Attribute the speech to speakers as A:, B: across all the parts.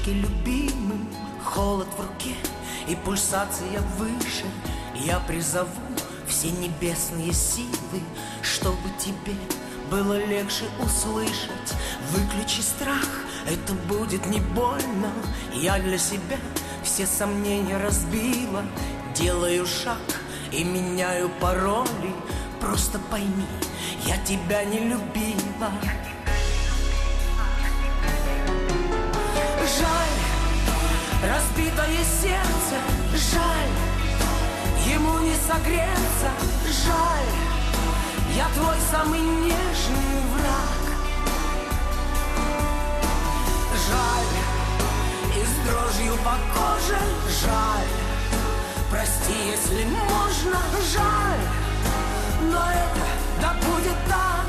A: привычке любимым. Холод в руке и пульсация выше. Я призову все небесные силы, чтобы тебе было легче услышать. Выключи страх, это будет не больно. Я для себя все сомнения разбила. Делаю шаг и меняю пароли. Просто пойми, я тебя не любила. Жаль, разбитое сердце, жаль, ему не согреться, жаль, я твой самый нежный враг. Жаль, и с дрожью по коже, жаль, прости, если можно, жаль, но это да будет так.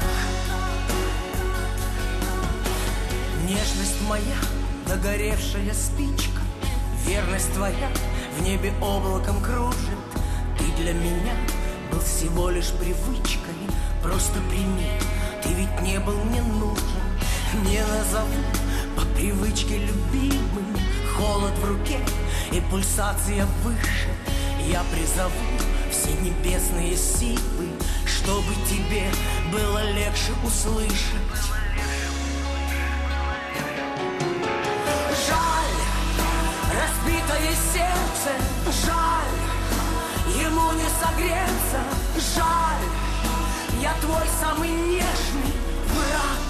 A: Нежность моя, догоревшая спичка, верность твоя в небе облаком кружит. Ты для меня был всего лишь привычкой. Просто прими, ты ведь не был мне нужен. Не назову по привычке любимым. Холод в руке и пульсация выше. Я призову все небесные силы, чтобы тебе было легче услышать. Жаль, разбитое сердце, жаль, ему не согреться, жаль, я твой самый нежный враг.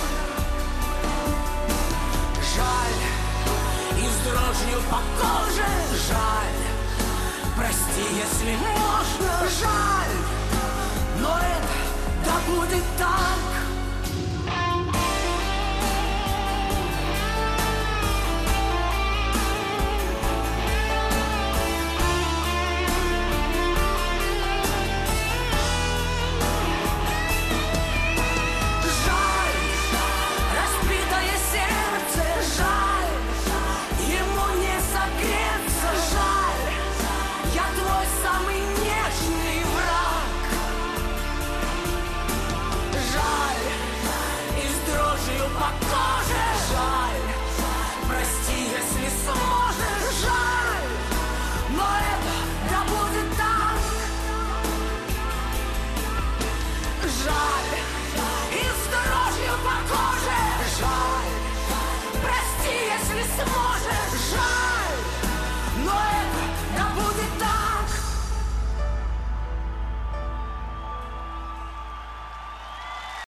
A: Жаль, и с дрожью по коже, жаль, прости, если можно, жаль, но это да будет так.